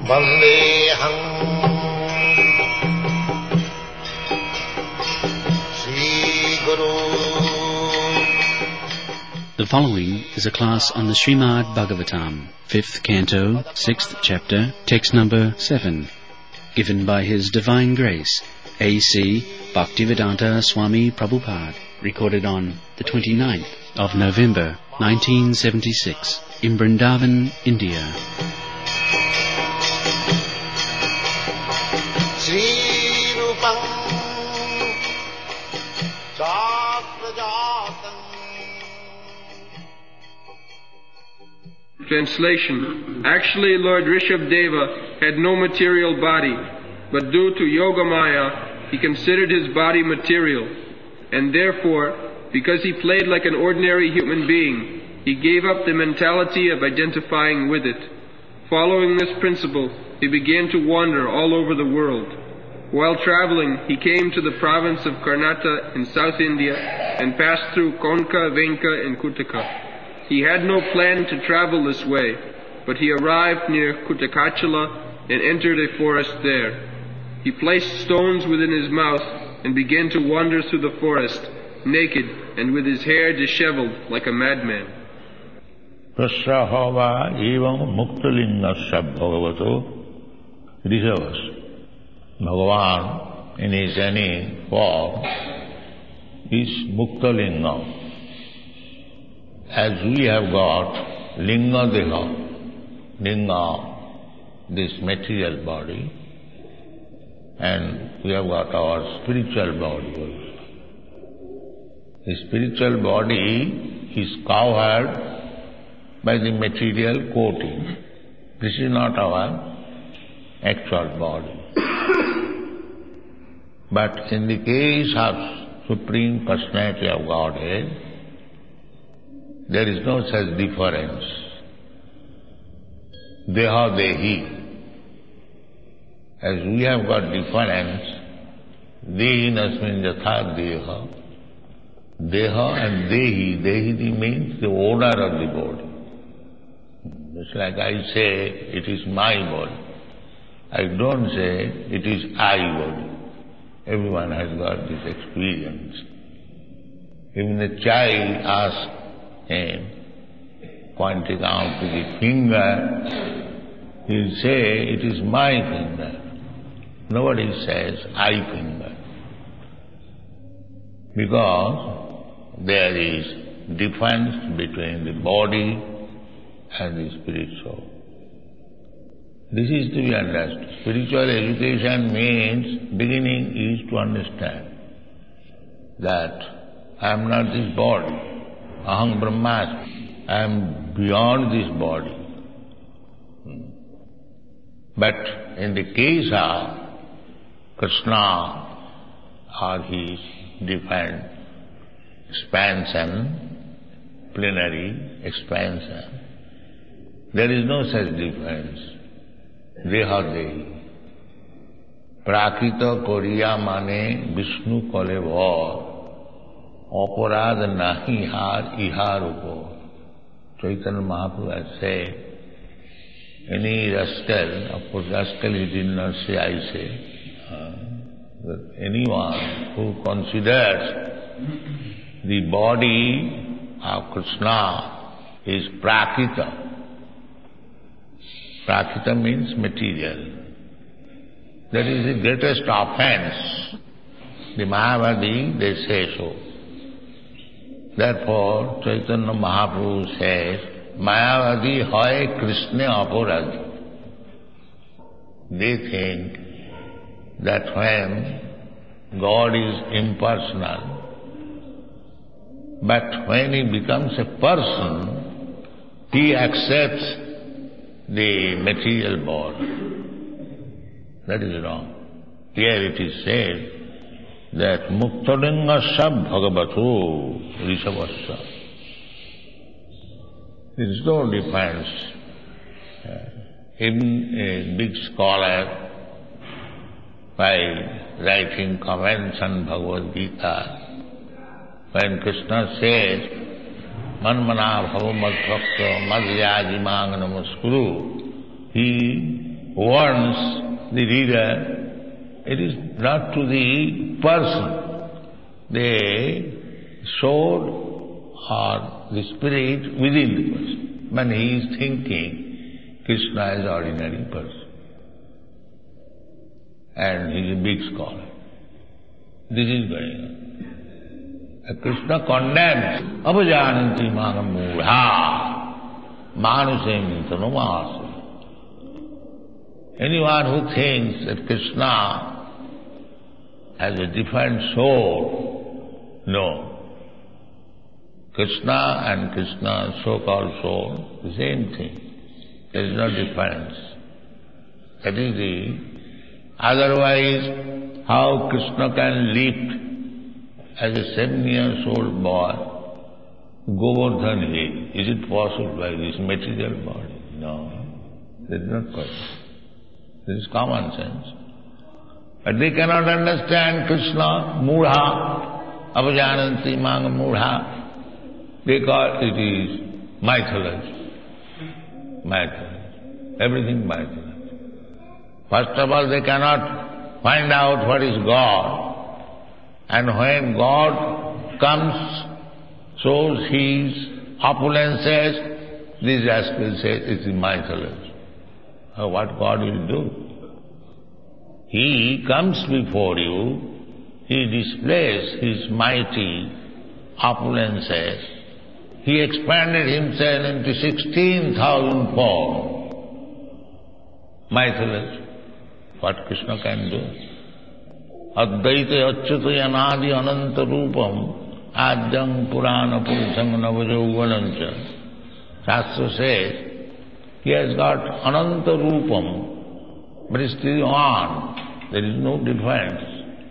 Vandeham Sri Guru. The following is a class on the Srimad Bhagavatam, 5th Canto, 6th Chapter, text number 7, given by His Divine Grace, A.C. Bhaktivedanta Swami Prabhupada, recorded on the 29th of November, 1976, in Vrindavan, India. Sri Rupam Chakrajatam. Translation. Actually, Lord Rishabdeva had no material body, but due to Yogamaya, he considered his body material, and therefore, because he played like an ordinary human being, he gave up the mentality of identifying with it. Following this principle, he began to wander all over the world. While traveling, he came to the province of Karnataka in South India and passed through Konka, Venka, and Kutaka. He had no plan to travel this way, but he arrived near Kutakachala and entered a forest there. He placed stones within his mouth and began to wander through the forest, naked and with his hair disheveled like a madman. Prasahava evam muktalingasya bhagavato rishavas. Bhagavan, in his any form, is muktalinga. As we have got linga deha, linga, this material body, and we have got our spiritual body also. The spiritual body is covered by the material coating. This is not our actual body. But in the case of Supreme Personality of Godhead, there is no such difference. Deha Dehi. As we have got difference, Dehi Nasmin Jatha Deha. Deha and Dehi. Dehi means the owner of the body. It's like I say, it is my body. I don't say, it is I body. Everyone has got this experience. Even a child asks him, pointing out to the finger, he'll say, it is my finger. Nobody says, I finger. Because there is difference between the body and the spiritual. This is to be understood. Spiritual education means, beginning is to understand that I am not this body. Aham Brahmasmi. I am beyond this body. But in the case of Krishna or his different expansion, plenary expansion, there is no such difference. Deha Dehi. Prakita Koriya Mane Vishnu Kole Bhor. Aparad nahi har ihar upor. Chaitanya Mahaprabhu has said, any rascal, of course rascal he did not say, I say, that anyone who considers the body of Krishna is prakita. Prakita means material. That is the greatest offense. The Mayavadi, they say so. Therefore, Chaitanya Mahaprabhu says, Mayavadi hoy Krishna aparadhi. They think that when God is impersonal, but when he becomes a person, he accepts the material body. That is wrong. Here it is said that Muktalingasya Bhagavato Rishavasya. There is no difference. Even a big scholar, by writing comments on Bhagavad Gita, when Krishna says, Manmana bhava madbhakta madhyajimang namaskuru, he warns the reader, it is not to the person. The soul or the spirit within the person. When he is thinking, Krishna is ordinary person. And he is a big scholar. This is going on. Krishna condemns apajananti magam mudha manusem tanumasa. Anyone who thinks that Krishna has a different soul, no. Krishna and Krishna's so-called soul, the same thing. There is no difference. That is the... Otherwise, how Krishna can lift as a 7-year-old boy Govardhan Hill? Is it possible by this material body? No, that is not possible. This is common sense. But they cannot understand Krishna, Mudha, Apajananti Manga Mudha, because it is mythology. Mythology. Everything mythology. First of all, they cannot find out what is God. And when God comes, shows his opulences, these rascals say it is mythology. What God will do? He comes before you, he displays his mighty opulences. He expanded himself into 16,000 forms. Mythology. What Krishna can do? Advaita achyuta anadi ananta rupam adyam purana purusham navajauganancha. Shastra says, he has got ananta rupam, but is still on. There is no difference.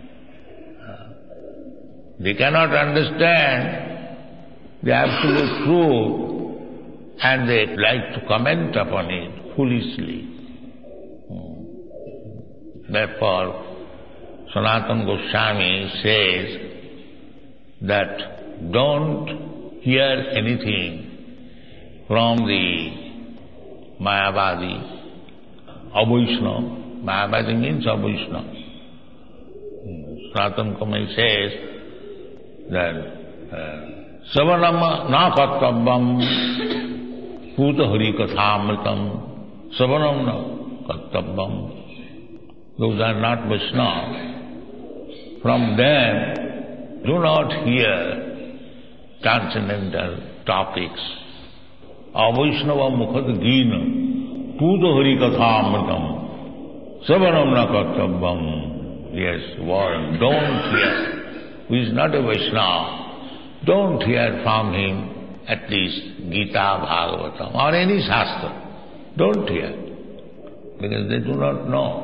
They cannot understand the absolute truth, and they like to comment upon it foolishly. Therefore, Sanatana Goswami says that don't hear anything from the Mayavadi, Avaishnava. Mayavadi means Avaishnava. Sanatana Goswami says that Savanam na kattavvam puta hari kathamritam savanam na kattavvam. Those are not Vaishnava. From them, do not hear transcendental topics. Avaishnava mukhad gina, puta hari kathamritam, savanam na kattavvam. Yes, warn, don't hear. Who is not a Vaishnava, don't hear from him at least Gita, Bhagavatam, or any Shastra. Don't hear, because they do not know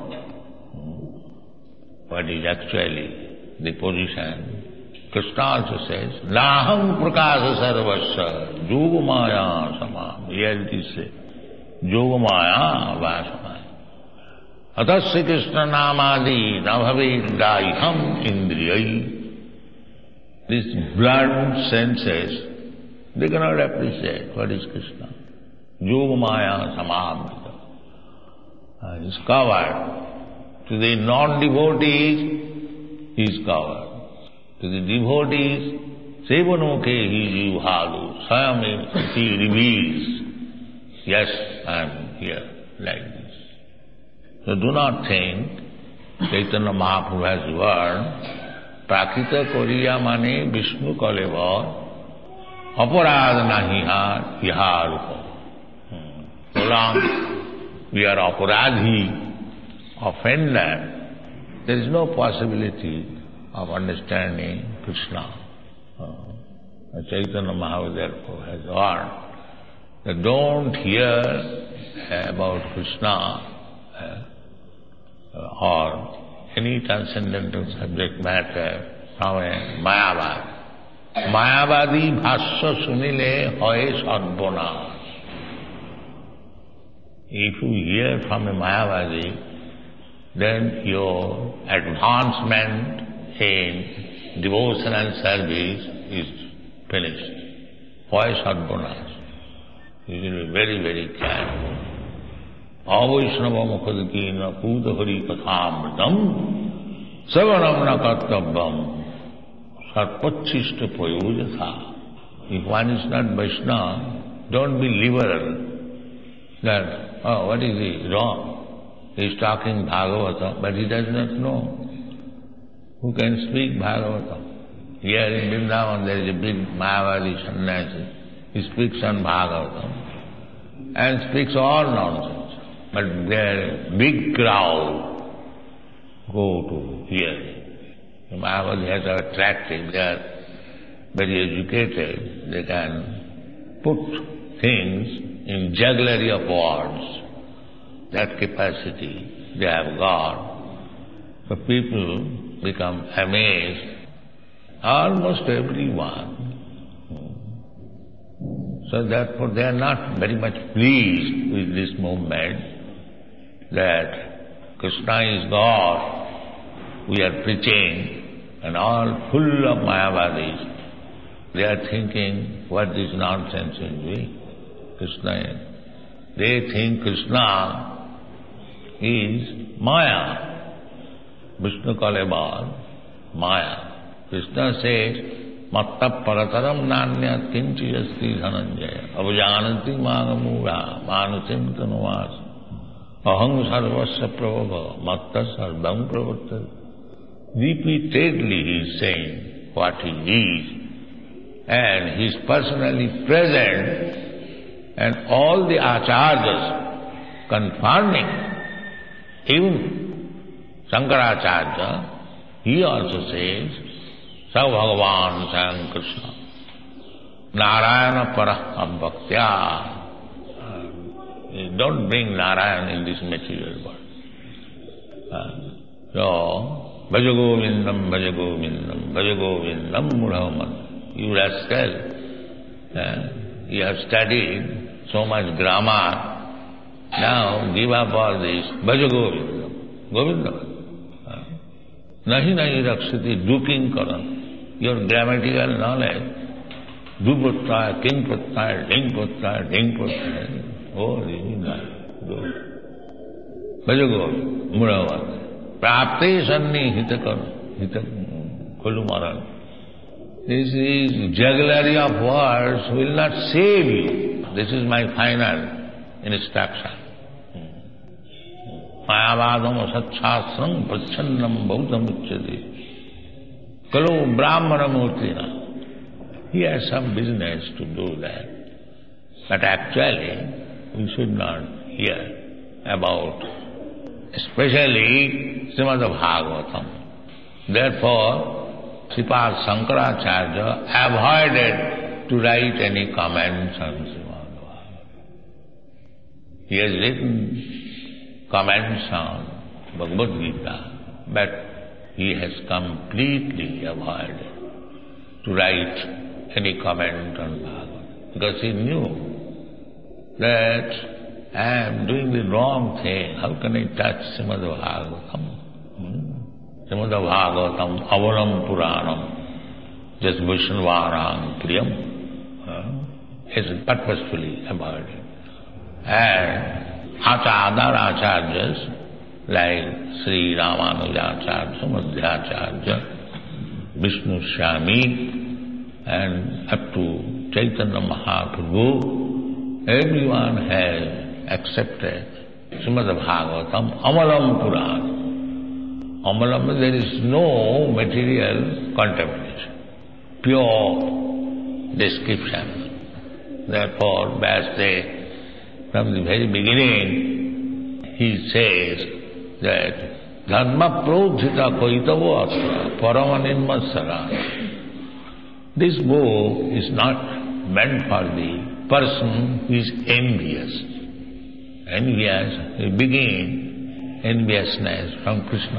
what is actually the position. Krishna also says, Naham prakasa sarvasya yogamaya samam. Here it is said, yogamaya vasamaya. Atasya Krishna namadi nabhavid daiham indriyai. These blunt senses, they cannot appreciate what is Krishna. Yogamaya samam. He is covered. To the non-devotees, he is covered. To the devotees, Sevanoke hi jivhalu, Sayame he reveals, yes, I am here, like this. So do not think, Chaitanya Mahaprabhu has word, Prakrita Koriya mane Vishnu Kaleva, Aparad nahi hiharupa. So long we are aparadhi, offender, there is no possibility of understanding Krishna. Chaitanya Mahaprabhu therefore has warned that don't hear about Krishna or any transcendental subject matter from a Mayavadi. Mayavadi bhasya sunile hoye sadbona. If you hear from a Mayavadi, then your advancement in devotional service is finished. Why sadbonas? You will be very, very careful. avaishnava mukhadikena pudahari kathamritam savanam na kartavyam sarpachishta prayojatha. If one is not Vaishnava, don't be liberal that, oh, what is he? Wrong. He is talking Bhagavata, but he does not know. Who can speak Bhagavata? Here in Vrindavan there is a big Mayavadi sannyasi. He speaks on Bhagavata and speaks all nonsense. But their big crowd go to hear him. The Mayavadis are attractive, they are very educated, they can put things in jugglery of words. That capacity they have got. The people become amazed. Almost everyone. So therefore they are not very much pleased with this movement that Krishna is God, we are preaching, and all full of Mayavadis. They are thinking, what this nonsense is doing? Krishna, they think Krishna is Maya. Vishnu called about Maya. Krishna says, Matta parataram nanya kinchi asti dhananjaya avajanati magamura manusim tanuvas aham sarvasya prabhava matta sarvam pravartati. Repeatedly he is saying what he is, and he is personally present, and all the acharyas confirming. Even Shankaracharya, he also says, Sa Bhagavan Sam Krishna Narayana Paraham Bhaktya. Don't bring Narayana in this material world. So, Bhajagovindam, Bhajagovindam, Bhajagovindam Mudhavan. You rascal, you have studied so much grammar. Now give up all this. Bhaja Govindam. Govindam. Nahi nahi rakshati duking karan. Your grammatical knowledge. Duputtaya, kingputtaya, dingputtaya, dingputtaya. Oh, this is not good. Bhaja Govindam. Mudhavan. Prapte sanni hitakaran. Kulumaran. This is jugglery of words will not save you. This is my final instruction. Mayavadam asatshasram prachannam bauddham uchyate. Kalu brahmana murtina. He has some business to do that. But actually, we should not hear about, especially Srimad Bhagavatam. Therefore, Sripad Shankaracharya avoided to write any comments on Srimad Bhagavatam. He has written comments on Bhagavad Gita, but he has completely avoided to write any comment on Bhagavatam, because he knew that I am doing the wrong thing. How can I touch Srimad Bhagavatam? Srimad Bhagavatam, Avalam Puranam, just Vaishnavānaṁ Priyam. He has purposefully avoided. And other acharyas like Sri Ramanujacharya, Madhyacharya, Vishnu Swami, and up to Chaitanya Mahaprabhu, everyone has accepted Srimad Bhagavatam, Amalam Purana. Amalam, there is no material contamination, pure description. Therefore, Vyasdev, from the very beginning, he says that Dharma prodhita koitavo asura paramaninmasara. This book is not meant for the person who is envious. Envious, we begin enviousness from Krishna.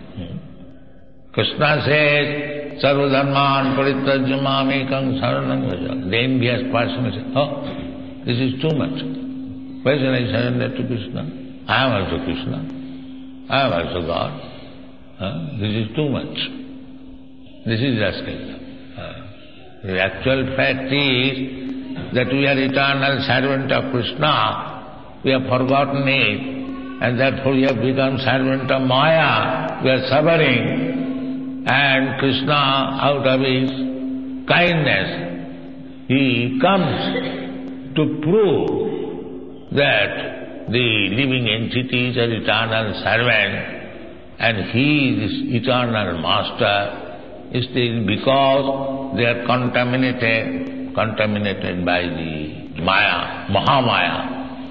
Krishna says, Sarva dharman parityajya mamekam saranam vraja. The envious person says, oh, this is too much. Why should I surrender to Krishna? I am also Krishna. I am also God. This is too much. This is rascalism. The actual fact is that we are eternal servant of Krishna, We have forgotten it, and therefore we have become servant of Maya. We are suffering, and Krishna, out of his kindness, he comes to prove that the living entities are eternal servant, and he is eternal master. Is because they are contaminated by the Maya, Mahamaya.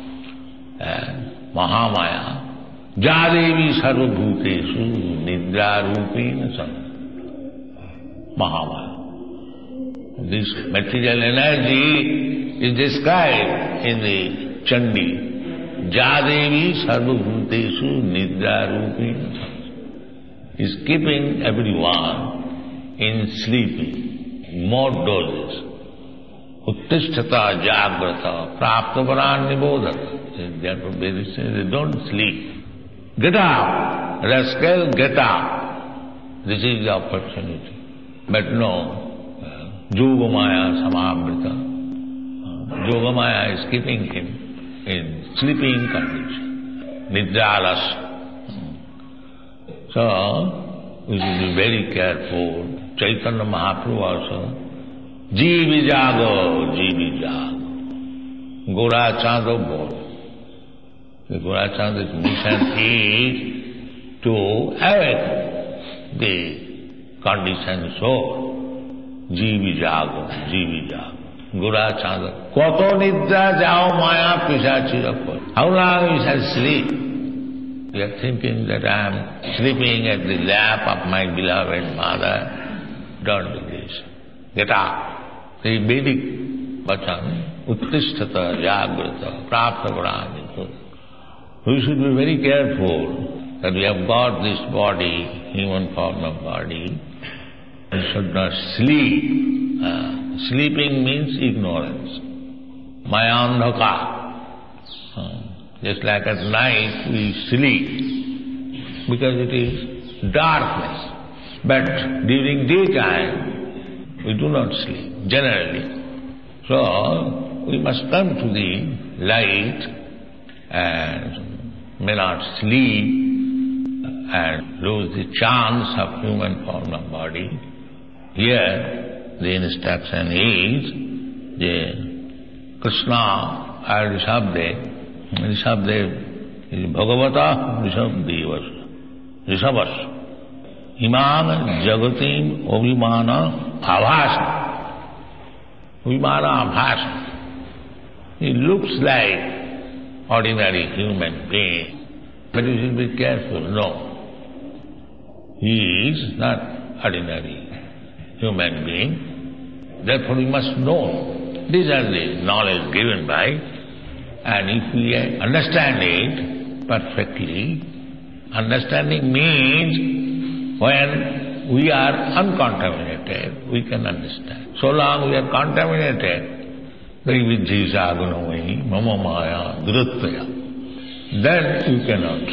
Mahamaya. Jadevi sarvabhutesu nidra-rupena san. Mahamaya. This material energy is described in the Chandi. Jadevi sarvabhutesu nidra-rupena san. Is keeping everyone in sleeping, more doses. Uttishtata jagrata praptavaran nibodhata. Therefore they don't sleep. Get up, rascal, get up. This is the opportunity. But no, Yogamaya samavrita. Yogamaya is keeping him in sleeping condition. Nidralas. So, we should be very careful. Chaitanya Mahaprabhu also, Jeevi Jago, Jeevi Jago. Gora Chando Bol. The Gora Chanda's mission is to awake the conditioned soul. Jeevi Jago, Jeevi Jago. Gora Chanda. Koto Nidra Jao Maya Pisachira. How long we shall sleep? We are thinking that I am sleeping at the lap of my beloved mother. Don't do this. Get up. The Vedic vachan, uttishtata, jagrata, praptavaran. We should be very careful that we have got this body, human form of body. We should not sleep. Sleeping means ignorance. Mayandhaka. Just like at night we sleep because it is darkness. But during daytime we do not sleep, generally. So we must come to the light and may not sleep and lose the chance of human form of body. Here the instruction is the Krishna or Rishabdev is Bhagavata Rishabdevas, Rishabhas. Imana Jagatim Abhimana Abhasa. Abhimana Abhasa. He looks like ordinary human being, but you should be careful. No. He is not ordinary human being. Therefore we must know. These are the knowledge given by, and if we understand it perfectly, understanding means when we are uncontaminated, we can understand. So long we are contaminated, Vividhi Sagunavai, Mama Maya, Duruttaya, then you cannot.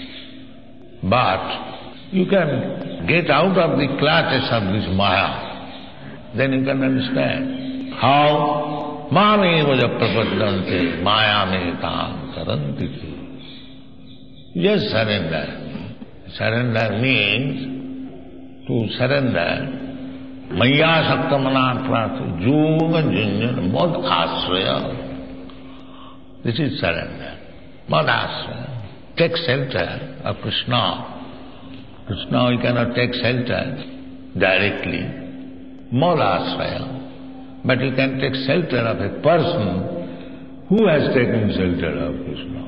But you can get out of the clutches of this Maya, then you can understand how Mame vaja prapadante, Maya me tam saranti. Just surrender. Surrender means to surrender. Maya saktamana prati, juga jinjan, mod asraya. This is surrender. Mod asraya. Take shelter of Krishna. Krishna we cannot take shelter directly. Mod asraya. But you can take shelter of a person who has taken shelter of Krishna.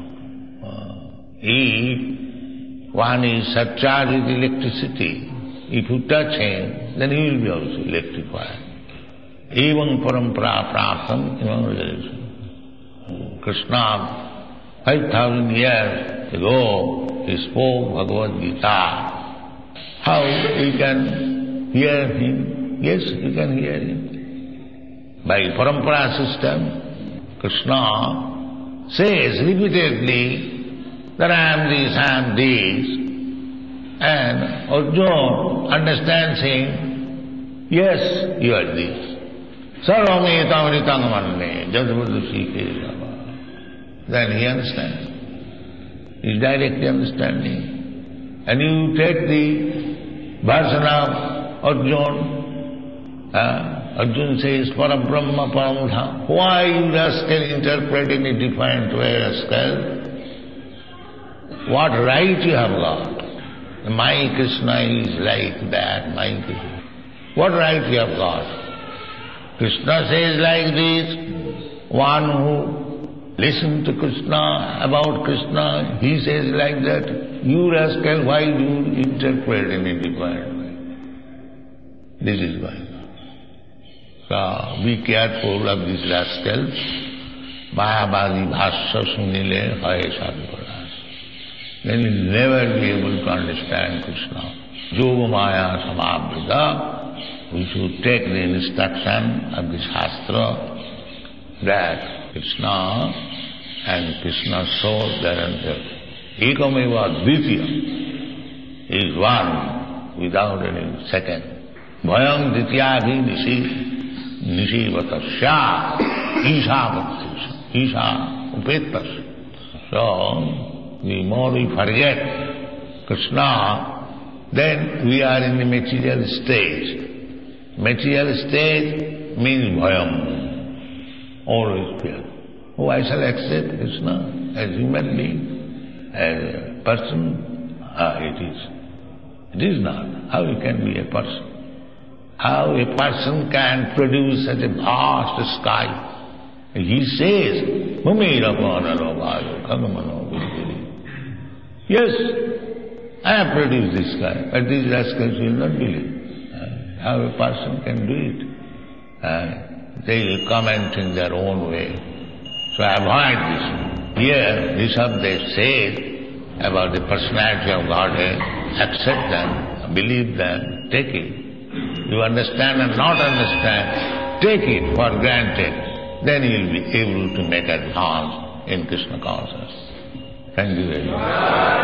If one is surcharged with electricity, if you touch him, then he will be also electrified. Evam parampara praptam, evam realization. Krishna, 5,000 years ago, he spoke Bhagavad Gita. How we can hear him? Yes, we can hear him. By parampara system, Krishna says repeatedly that I am this, I am this. And Arjuna understands him, yes, you are this. Sarvameta amritang manne, jadvadusi kesava. then he understands. He is directly understanding. And you take the version of Arjuna. Arjuna says, Parabrahma Paramdha. Why you rascal interpret in a different way, rascal? What right you have got? My Krishna is like that, my Krishna. What right you have got? Krishna says like this. One who listens to Krishna, about Krishna, he says like that. You rascal, why do you interpret in a different way? This is why. So be careful of these rascals. Mayavadi bhashya sunile hai sadvaras. Then you will never be able to understand Krishna. Yogamaya samabhida. We should take the instruction of the Shastra that Krishna and Krishna's soul, they are there. Ekameva Dvitiya is one without any second. Bhayam Dvitiyabhi Nishi Vatasya Isha Upetas. So, the more we forget Krishna, then we are in the material stage. Material stage means bhayam, always fear. Oh, I shall accept Krishna as human being, as a person. It is. It is not. How you can be a person? How a person can produce such a vast sky? He says, yes, I have produced this sky, but these rascals will not believe. How a person can do it? They will comment in their own way. So avoid this. Here, Rishabh, they say about the personality of Godhead, accept them, believe them, take it. You understand and not understand, take it for granted. Then you will be able to make advance in Krishna consciousness. Thank you very much.